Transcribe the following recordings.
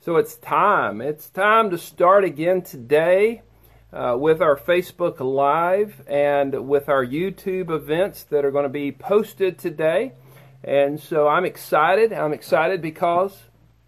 So it's time. It's time to start again today with our Facebook Live and with our YouTube events that are going to be posted today. And so I'm excited. I'm excited because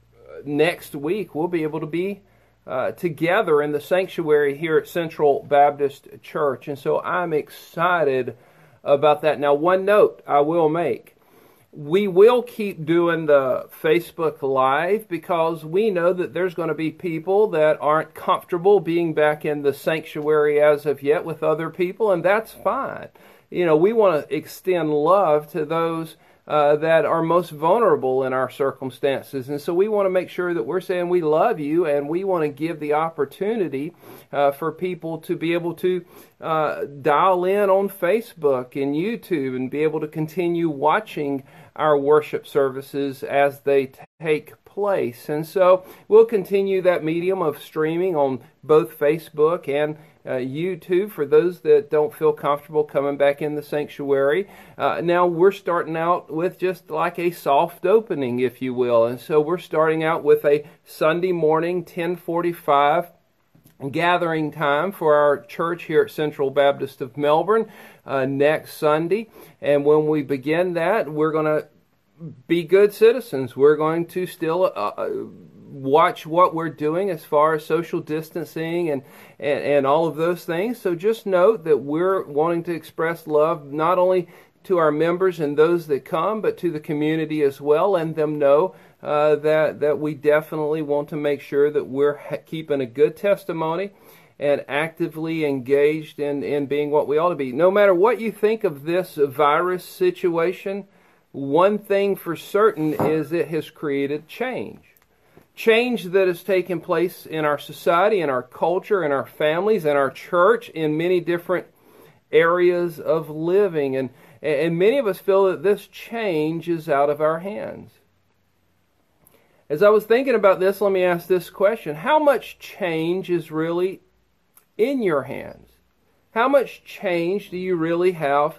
next week we'll be able to be together in the sanctuary here at Central Baptist Church. And so I'm excited about that. Now, one note I will make. We will keep doing the Facebook Live because we know that there's going to be people that aren't comfortable being back in the sanctuary as of yet with other people, and that's fine. You know, we want to extend love to those that are most vulnerable in our circumstances. And so we want to make sure that we're saying we love you, and we want to give the opportunity for people to be able to dial in on Facebook and YouTube and be able to continue watching our worship services as they take place. And so we'll continue that medium of streaming on both Facebook and YouTube for those that don't feel comfortable coming back in the sanctuary. Now we're starting out with just like a soft opening, if you will. And so we're starting out with a Sunday morning 10:45 gathering time for our church here at Central Baptist of Melbourne next Sunday. And when we begin that, we're going to be good citizens. We're going to still watch what we're doing as far as social distancing and all of those things. So just note that we're wanting to express love not only to our members and those that come, but to the community as well, and them know that we definitely want to make sure that we're keeping a good testimony and actively engaged in being what we ought to be. No matter what you think of this virus situation, one thing for certain is it has created change. Change that has taken place in our society, in our culture, in our families, in our church, in many different areas of living. And many of us feel that this change is out of our hands. As I was thinking about this, let me ask this question. How much change is really in your hands? How much change do you really have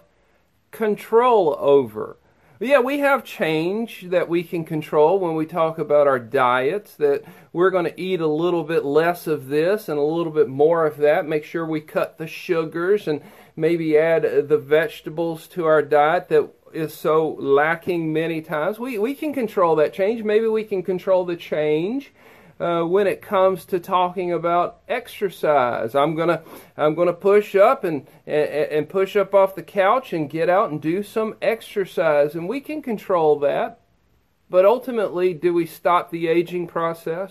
control over? Yeah, we have change that we can control when we talk about our diets, that we're going to eat a little bit less of this and a little bit more of that. Make sure we cut the sugars and maybe add the vegetables to our diet that is so lacking many times. We can control that change. Maybe we can control the change when it comes to talking about exercise. I'm gonna push up and push up off the couch and get out and do some exercise, and we can control that. But ultimately, do we stop the aging process?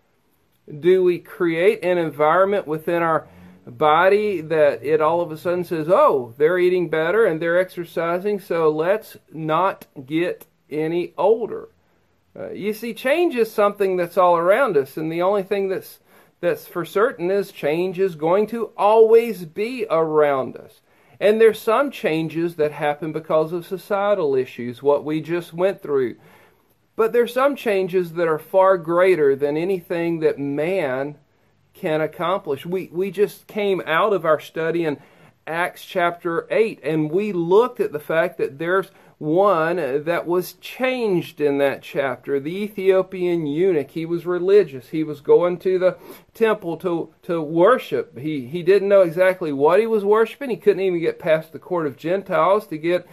Do we create an environment within our body that it all of a sudden says, oh, they're eating better and they're exercising, so let's not get any older? You see, change is something that's all around us, and the only thing that's for certain is change is going to always be around us. And there's some changes that happen because of societal issues, what we just went through. But there's some changes that are far greater than anything that man can accomplish. We just came out of our study in Acts chapter 8, and we looked at the fact that there's one that was changed in that chapter. The Ethiopian eunuch, he was religious. He was going to the temple to worship. He didn't know exactly what he was worshiping. He couldn't even get past the court of Gentiles to get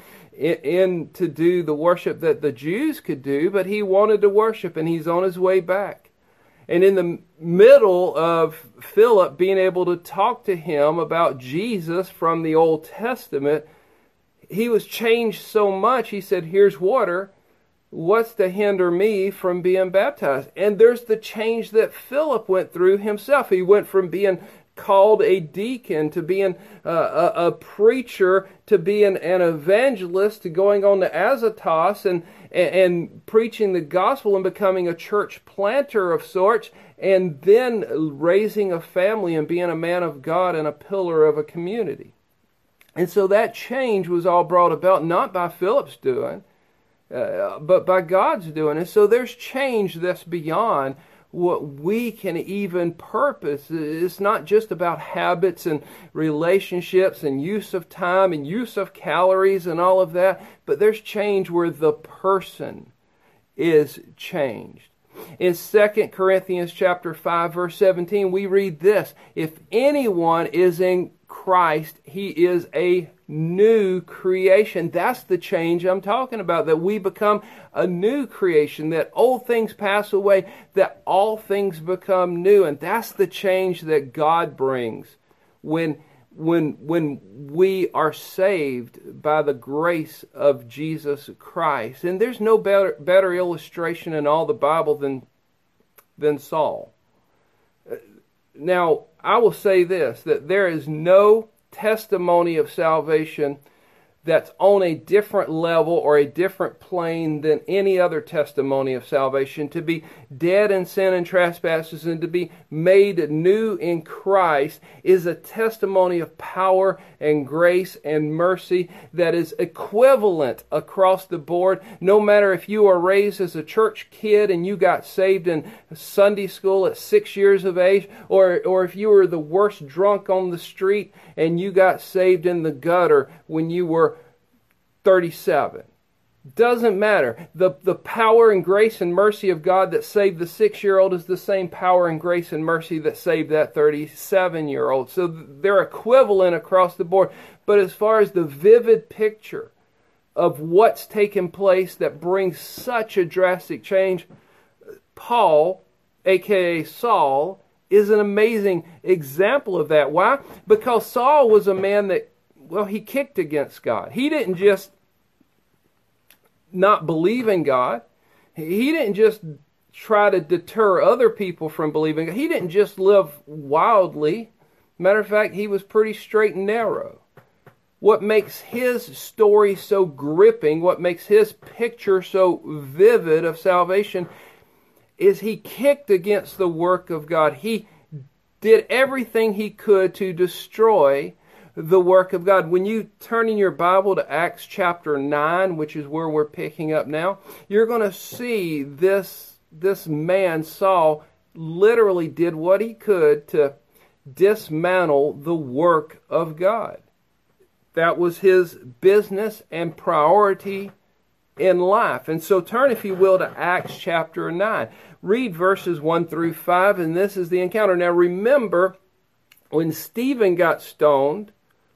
in to do the worship that the Jews could do, but he wanted to worship, and he's on his way back. And in the middle of Philip being able to talk to him about Jesus from the Old Testament, he was changed so much, he said, here's water. What's to hinder me from being baptized? And there's the change that Philip went through himself. He went from being called a deacon to being a preacher to being an evangelist to going on to Azotus and preaching the gospel and becoming a church planter of sorts, and then raising a family and being a man of God and a pillar of a community. And so that change was all brought about not by Philip's doing, but by God's doing. And so there's change that's beyond what we can even purpose. It's not just about habits and relationships and use of time and use of calories and all of that, but there's change where the person is changed. In 2 Corinthians chapter 5, verse 17, we read this: if anyone is in Christ, he is a new creation. That's the change I'm talking about, that we become a new creation, that old things pass away, that all things become new. And that's the change that God brings when we are saved by the grace of Jesus Christ. And there's no better illustration in all the Bible than Saul. Now, I will say this, that there is no testimony of salvation that's on a different level or a different plane than any other testimony of salvation. To be dead in sin and trespasses and to be made new in Christ is a testimony of power and grace and mercy that is equivalent across the board. No matter if you were raised as a church kid and you got saved in Sunday school at 6 years of age, or if you were the worst drunk on the street and you got saved in the gutter when you were 37. Doesn't matter. The power and grace and mercy of God that saved the 6-year-old is the same power and grace and mercy that saved that 37-year-old. So they're equivalent across the board. But as far as the vivid picture of what's taken place that brings such a drastic change, Paul, aka Saul, is an amazing example of that. Why? Because Saul was a man that, well, he kicked against God. He didn't just not believe in God. He didn't just try to deter other people from believing God. He didn't just live wildly. Matter of fact, he was pretty straight and narrow. What makes his story so gripping, what makes his picture so vivid of salvation, is he kicked against the work of God. He did everything he could to destroy the work of God. When you turn in your Bible to Acts chapter 9, which is where we're picking up now, you're going to see this man, Saul, literally did what he could to dismantle the work of God. That was his business and priority in life. And so turn, if you will, to Acts chapter 9. Read verses 1 through 5, and this is the encounter. Now remember, when Stephen got stoned,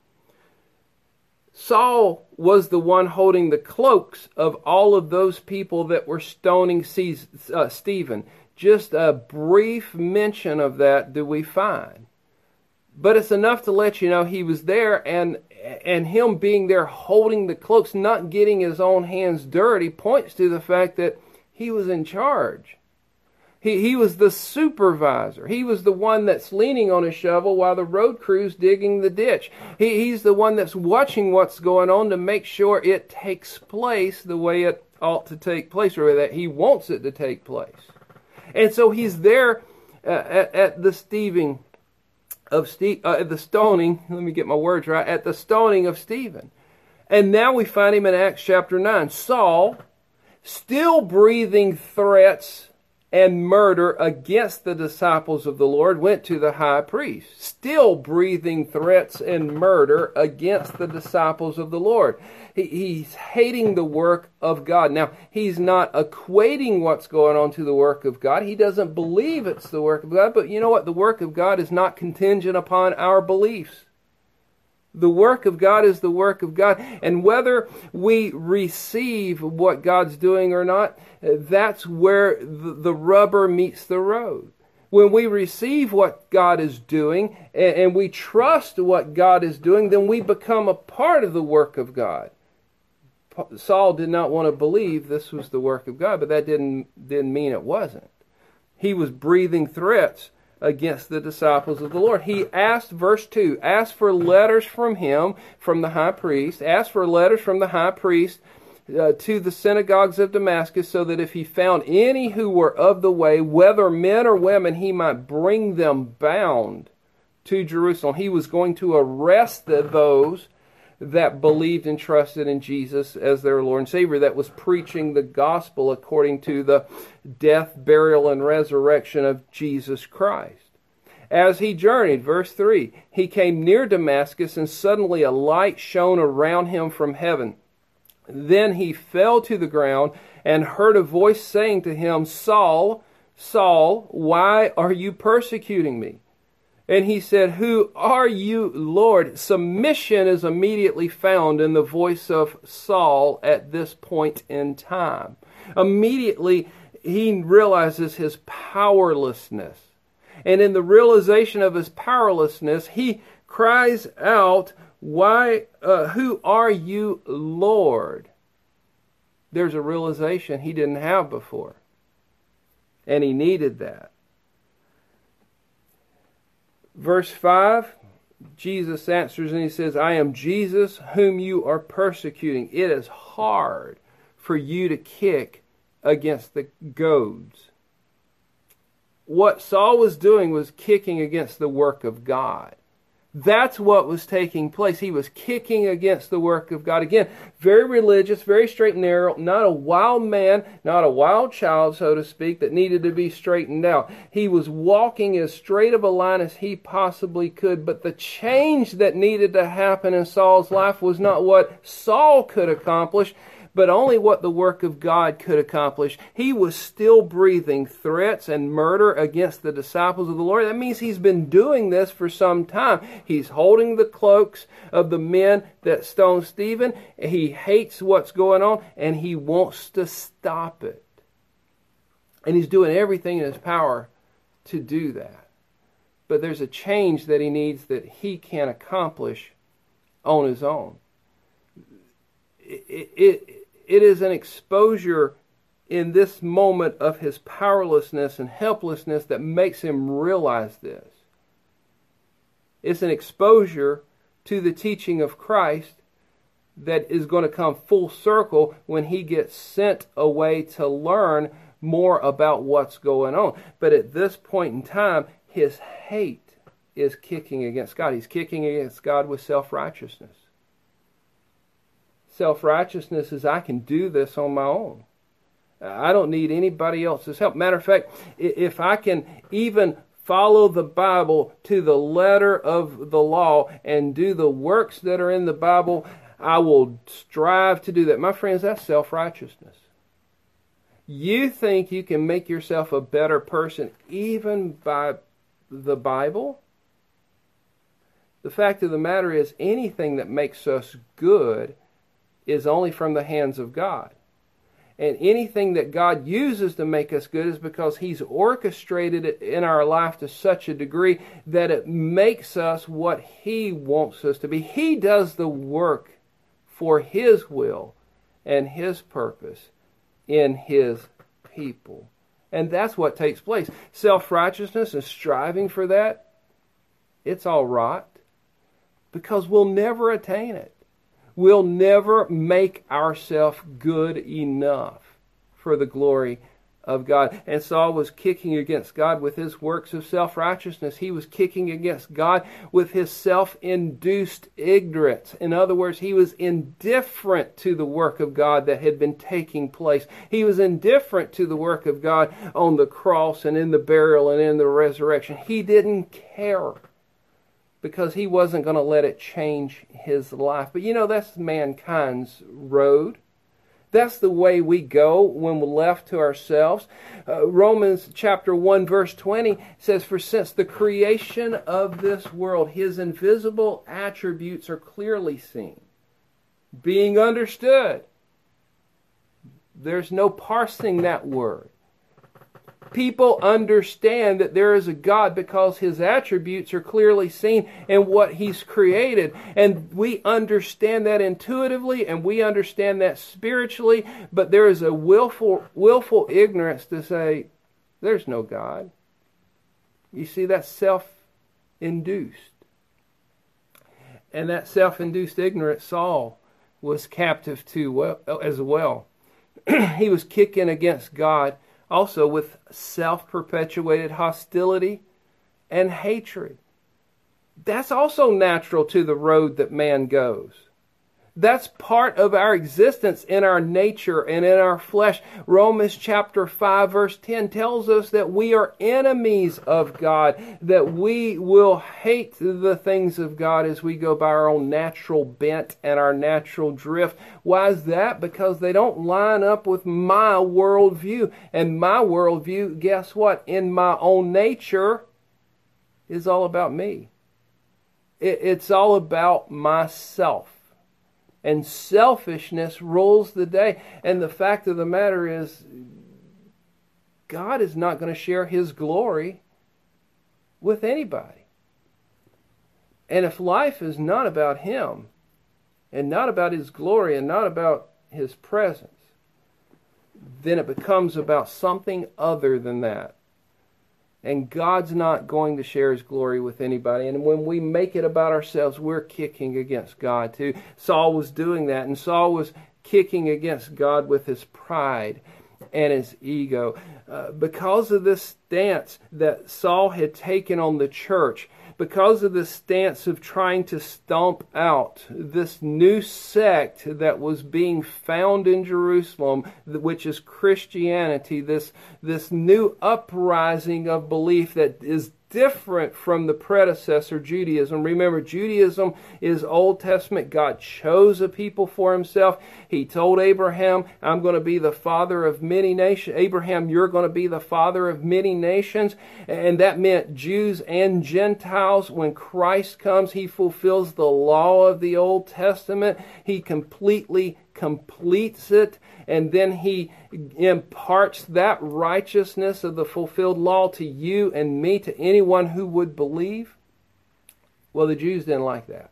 Saul was the one holding the cloaks of all of those people that were stoning Stephen. Just a brief mention of that do we find. But it's enough to let you know he was there, and him being there holding the cloaks, not getting his own hands dirty, points to the fact that he was in charge. He was the supervisor. He was the one that's leaning on a shovel while the road crew's digging the ditch. He's the one that's watching what's going on to make sure it takes place the way it ought to take place, or that he wants it to take place. And so he's there at the stoning. Let me get my words right. At the stoning of Stephen. And now we find him in Acts chapter 9. Saul, still breathing threats and murder against the disciples of the Lord, went to the high priest. Still breathing threats and murder against the disciples of the Lord. He's hating the work of God. Now, he's not equating what's going on to the work of God. He doesn't believe it's the work of God. But you know what? The work of God is not contingent upon our beliefs. The work of God is the work of God. And whether we receive what God's doing or not, that's where the rubber meets the road. When we receive what God is doing and we trust what God is doing, then we become a part of the work of God. Saul did not want to believe this was the work of God, but that didn't mean it wasn't. He was breathing threats against the disciples of the Lord. He asked, verse 2, asked for letters from him, from the high priest, asked for letters from the high priest to the synagogues of Damascus, so that if he found any who were of the way, whether men or women, he might bring them bound to Jerusalem. He was going to arrest those that believed and trusted in Jesus as their Lord and Savior, that was preaching the gospel according to the death, burial, and resurrection of Jesus Christ. As he journeyed, verse 3, he came near Damascus, and suddenly a light shone around him from heaven. Then he fell to the ground and heard a voice saying to him, Saul, Saul, why are you persecuting me? And he said, who are you, Lord? Submission is immediately found in the voice of Saul at this point in time. Immediately, he realizes his powerlessness. And in the realization of his powerlessness, he cries out, who are you, Lord? There's a realization he didn't have before. And he needed that. Verse 5, Jesus answers and he says, I am Jesus whom you are persecuting. It is hard for you to kick against the goads. What Saul was doing was kicking against the work of God. That's what was taking place. He was kicking against the work of God. Again, very religious, very straight and narrow, not a wild man, not a wild child, so to speak, that needed to be straightened out. He was walking as straight of a line as he possibly could, but the change that needed to happen in Saul's life was not what Saul could accomplish, but only what the work of God could accomplish. He was still breathing threats and murder against the disciples of the Lord. That means he's been doing this for some time. He's holding the cloaks of the men that stoned Stephen. He hates what's going on, and he wants to stop it. And he's doing everything in his power to do that. But there's a change that he needs that he can't accomplish on his own. It is an exposure in this moment of his powerlessness and helplessness that makes him realize this. It's an exposure to the teaching of Christ that is going to come full circle when he gets sent away to learn more about what's going on. But at this point in time, his hate is kicking against God. He's kicking against God with self-righteousness. Self-righteousness is, I can do this on my own. I don't need anybody else's help. Matter of fact, if I can even follow the Bible to the letter of the law and do the works that are in the Bible, I will strive to do that. My friends, that's self-righteousness. You think you can make yourself a better person even by the Bible? The fact of the matter is, anything that makes us good is only from the hands of God. And anything that God uses to make us good is because He's orchestrated it in our life to such a degree that it makes us what He wants us to be. He does the work for His will and His purpose in His people. And that's what takes place. Self-righteousness and striving for that, it's all rot, because we'll never attain it. We'll never make ourselves good enough for the glory of God. And Saul was kicking against God with his works of self-righteousness. He was kicking against God with his self-induced ignorance. In other words, he was indifferent to the work of God that had been taking place. He was indifferent to the work of God on the cross and in the burial and in the resurrection. He didn't care, because he wasn't going to let it change his life. But you know, that's mankind's road. That's the way we go when we're left to ourselves. Romans chapter 1 verse 20 says, "For since the creation of this world, His invisible attributes are clearly seen, being understood." There's no parsing that word. People understand that there is a God because His attributes are clearly seen in what He's created. And we understand that intuitively and we understand that spiritually, but there is a willful ignorance to say, there's no God. You see, that's self-induced. And that self-induced ignorance Saul was captive to as well. He was kicking against God also with self-perpetuated hostility and hatred. That's also natural to the road that man goes. That's part of our existence in our nature and in our flesh. Romans chapter 5 verse 10 tells us that we are enemies of God, that we will hate the things of God as we go by our own natural bent and our natural drift. Why is that? Because they don't line up with my worldview. And my worldview, guess what? In my own nature is all about me. It's all about myself. And selfishness rules the day. And the fact of the matter is, God is not going to share His glory with anybody. And if life is not about Him, and not about His glory, and not about His presence, then it becomes about something other than that. And God's not going to share His glory with anybody. And when we make it about ourselves, we're kicking against God too. Saul was doing that. And Saul was kicking against God with his pride and his ego. Because of this stance that Saul had taken on the church, because of this stance of trying to stomp out this new sect that was being found in Jerusalem, which is Christianity, this new uprising of belief that is different from the predecessor Judaism. Remember, Judaism is Old Testament. God chose a people for Himself. He told Abraham, I'm going to be the father of many nations. Abraham, you're going to be the father of many nations. And that meant Jews and Gentiles. When Christ comes, He fulfills the law of the Old Testament. He completely completes it, and then He imparts that righteousness of the fulfilled law to you and me, to anyone who would believe. Well, the Jews didn't like that.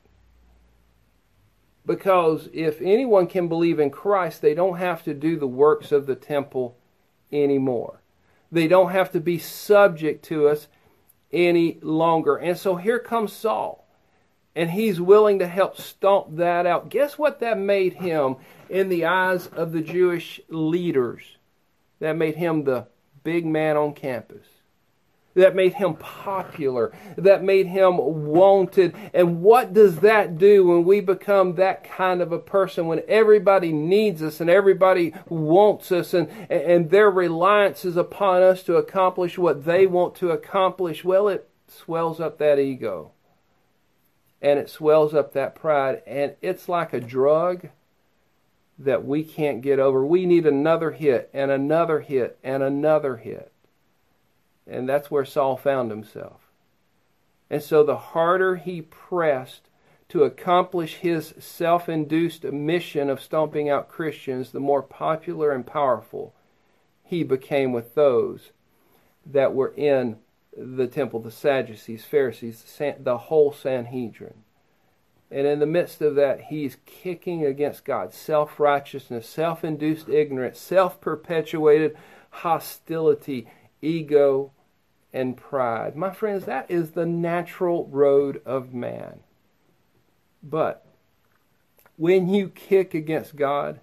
Because if anyone can believe in Christ, they don't have to do the works of the temple anymore. They don't have to be subject to us any longer. And so here comes Saul. And he's willing to help stomp that out. Guess what that made him in the eyes of the Jewish leaders? That made him the big man on campus. That made him popular. That made him wanted. And what does that do when we become that kind of a person? When everybody needs us and everybody wants us and their reliance is upon us to accomplish what they want to accomplish? Well, it swells up that ego. And it swells up that pride. And it's like a drug that we can't get over. We need another hit and another hit and another hit. And that's where Saul found himself. And so the harder he pressed to accomplish his self-induced mission of stomping out Christians, the more popular and powerful he became with those that were in the temple, the Sadducees, Pharisees, the whole Sanhedrin. And in the midst of that, he's kicking against God. Self-righteousness, self-induced ignorance, self-perpetuated hostility, ego, and pride. My friends, that is the natural road of man. But when you kick against God,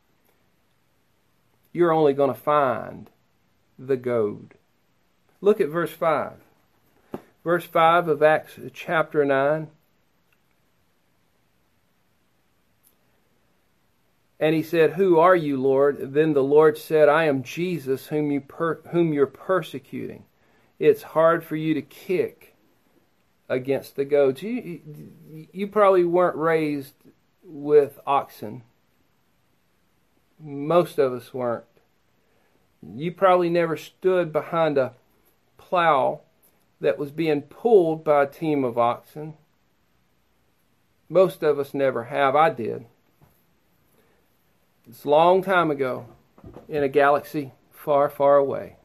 you're only going to find the goad. Look at verse 5. Verse 5 of Acts chapter 9. And he said, "Who are you, Lord?" Then the Lord said, "I am Jesus whom you're persecuting." It's hard for you to kick against the goads. You probably weren't raised with oxen. Most of us weren't. You probably never stood behind a plow that was being pulled by a team of oxen. Most of us never have. I did. It's a long time ago in a galaxy far, far away.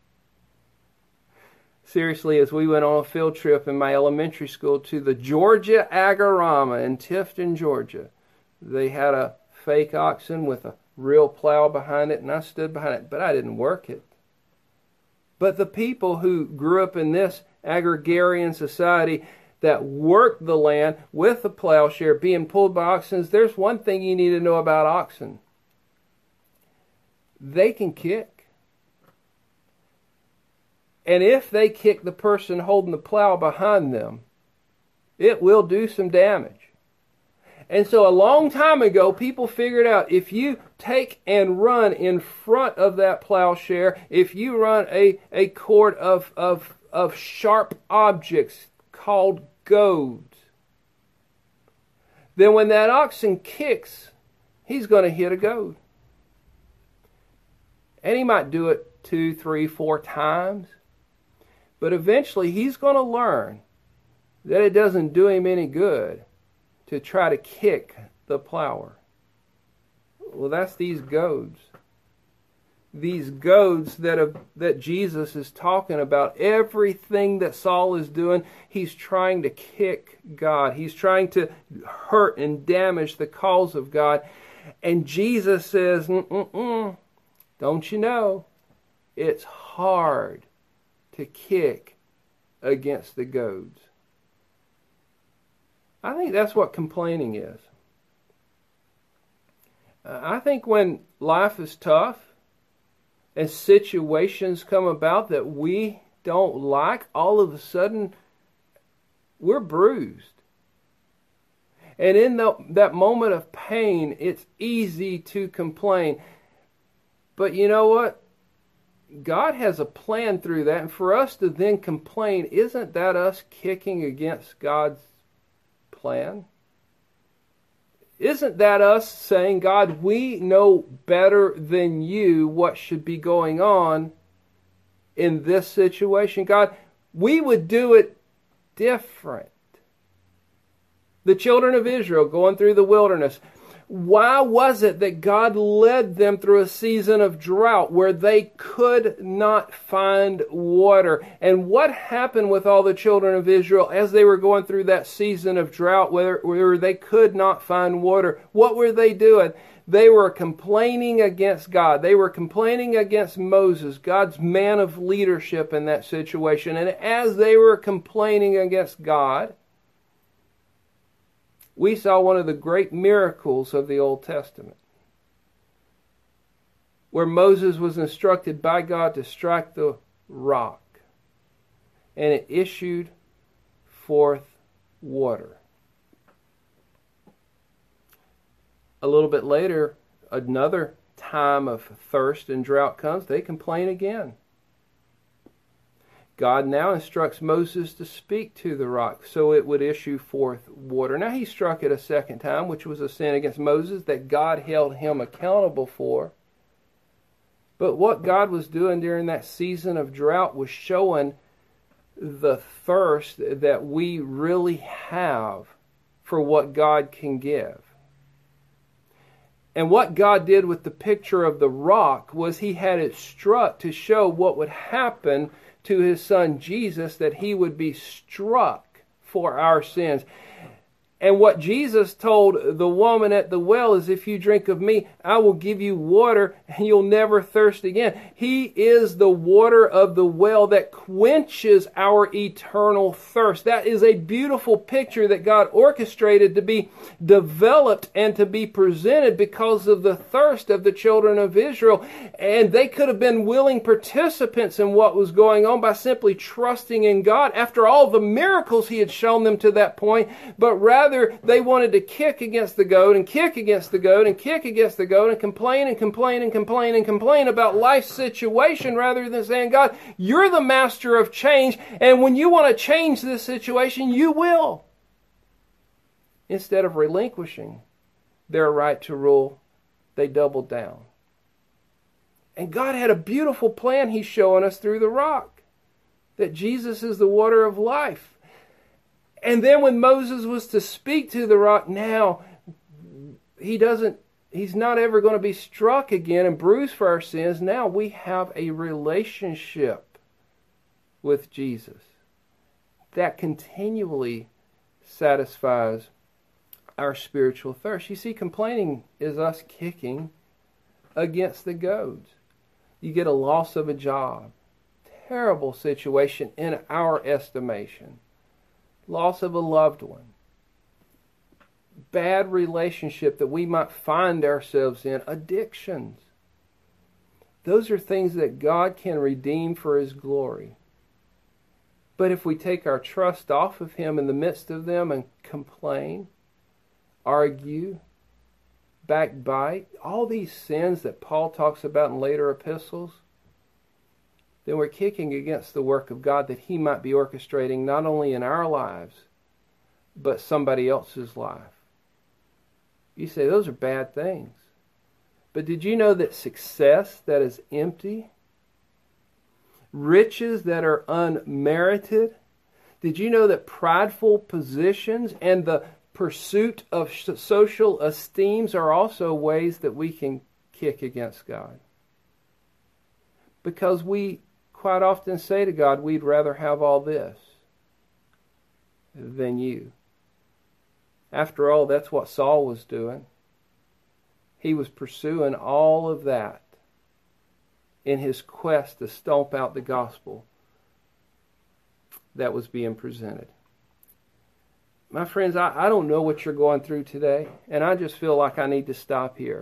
Seriously, as we went on a field trip in my elementary school to the Georgia Agorama in Tifton, Georgia, they had a fake oxen with a real plow behind it, and I stood behind it, but I didn't work it. But the people who grew up in this agrarian society that worked the land with the plowshare being pulled by oxen, there's one thing you need to know about oxen. They can kick. And if they kick the person holding the plow behind them, it will do some damage. And so a long time ago, people figured out if you take and run in front of that plowshare, if you run a cord of sharp objects called goads, then when that oxen kicks, he's going to hit a goad. And he might do it 2, 3, 4 times. But eventually he's going to learn that it doesn't do him any good to try to kick the plower. Well, that's these goads. These goads that Jesus is talking about. Everything that Saul is doing, he's trying to kick God. He's trying to hurt and damage the cause of God. And Jesus says, don't you know, it's hard to kick against the goads. I think that's what complaining is. I think when life is tough and situations come about that we don't like, all of a sudden we're bruised. And in that moment of pain, it's easy to complain. But you know what? God has a plan through that. And for us to then complain, isn't that us kicking against God's plan? Isn't that us saying, God, we know better than you what should be going on in this situation? God, we would do it different. The children of Israel going through the wilderness, why was it that God led them through a season of drought where they could not find water? And what happened with all the children of Israel as they were going through that season of drought where they could not find water? What were they doing? They were complaining against God. They were complaining against Moses, God's man of leadership in that situation. And as they were complaining against God, we saw one of the great miracles of the Old Testament, where Moses was instructed by God to strike the rock, and it issued forth water. A little bit later, another time of thirst and drought comes. They complain again. God now instructs Moses to speak to the rock so it would issue forth water. Now he struck it a second time, which was a sin against Moses that God held him accountable for. But what God was doing during that season of drought was showing the thirst that we really have for what God can give. And what God did with the picture of the rock was he had it struck to show what would happen to his son Jesus, that he would be struck for our sins. And what Jesus told the woman at the well is, if you drink of me, I will give you water and you'll never thirst again. He is the water of the well that quenches our eternal thirst. That is a beautiful picture that God orchestrated to be developed and to be presented because of the thirst of the children of Israel. And they could have been willing participants in what was going on by simply trusting in God after all the miracles he had shown them to that point, but rather they wanted to kick against the goad and kick against the goad and kick against the goad and complain and complain and complain and complain about life's situation rather than saying, God, you're the master of change, and when you want to change this situation, you will. Instead of relinquishing their right to rule, they doubled down. And God had a beautiful plan he's showing us through the rock, that Jesus is the water of life. And then when Moses was to speak to the rock, now he's not ever going to be struck again and bruised for our sins. Now we have a relationship with Jesus that continually satisfies our spiritual thirst. You see, complaining is us kicking against the goads. You get a loss of a job, terrible situation in our estimation. Loss of a loved one, bad relationship that we might find ourselves in, addictions. Those are things that God can redeem for his glory. But if we take our trust off of him in the midst of them and complain, argue, backbite, all these sins that Paul talks about in later epistles, then we're kicking against the work of God that He might be orchestrating not only in our lives, but somebody else's life. You say, those are bad things. But did you know that success that is empty, riches that are unmerited, did you know that prideful positions and the pursuit of social esteems are also ways that we can kick against God? Because we quite often say to God, we'd rather have all this than you. After all, that's what Saul was doing. He was pursuing all of that in his quest to stomp out the gospel that was being presented. My friends, I don't know what you're going through today, and I just feel like I need to stop here.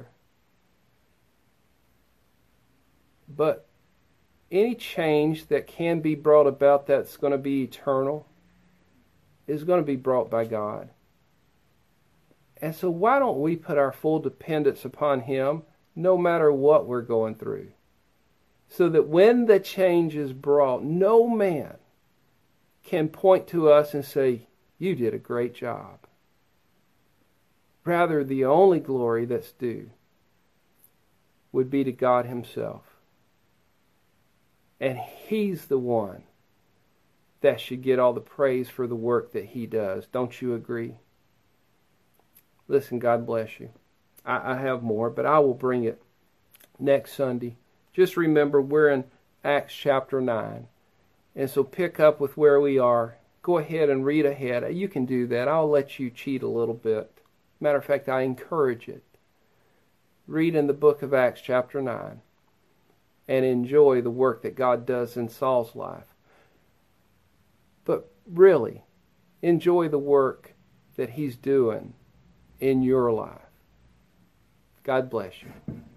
But any change that can be brought about that's going to be eternal is going to be brought by God. And so why don't we put our full dependence upon Him no matter what we're going through? So that when the change is brought, no man can point to us and say, you did a great job. Rather, the only glory that's due would be to God Himself. And He's the one that should get all the praise for the work that He does. Don't you agree? Listen, God bless you. I have more, but I will bring it next Sunday. Just remember, we're in Acts chapter 9. And so pick up with where we are. Go ahead and read ahead. You can do that. I'll let you cheat a little bit. Matter of fact, I encourage it. Read in the book of Acts chapter 9 and enjoy the work that God does in Saul's life. But really, enjoy the work that He's doing in your life. God bless you.